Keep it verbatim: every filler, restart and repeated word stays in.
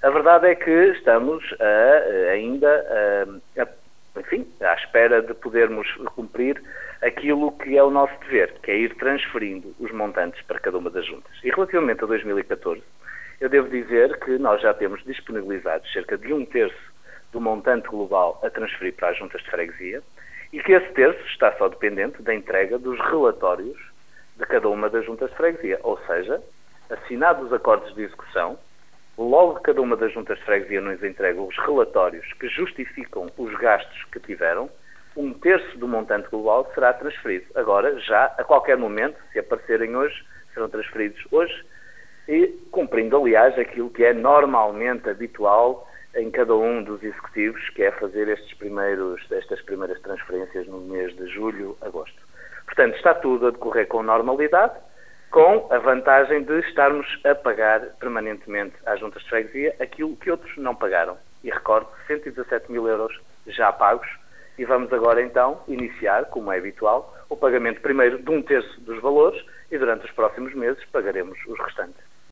A verdade é que estamos a, ainda a, a, enfim, à espera de podermos cumprir aquilo que é o nosso dever, que é ir transferindo os montantes para cada uma das juntas. E relativamente a dois mil e catorze, eu devo dizer que nós já temos disponibilizados cerca de um terço do montante global a transferir para as juntas de freguesia e que esse terço está só dependente da entrega dos relatórios de cada uma das juntas de freguesia, ou seja, assinados os acordos de execução, logo que cada uma das juntas de freguesia nos entrega os relatórios que justificam os gastos que tiveram, um terço do montante global será transferido. Agora, já, a qualquer momento, se aparecerem hoje, serão transferidos hoje, e cumprindo, aliás, aquilo que é normalmente habitual em cada um dos executivos, que é fazer estes primeiros, estas primeiras transferências no mês de julho, agosto. Portanto, está tudo a decorrer com normalidade, com a vantagem de estarmos a pagar permanentemente às juntas de freguesia aquilo que outros não pagaram. E recordo, cento e dezassete mil euros já pagos, e vamos agora então iniciar, como é habitual, o pagamento primeiro de um terço dos valores e durante os próximos meses pagaremos os restantes.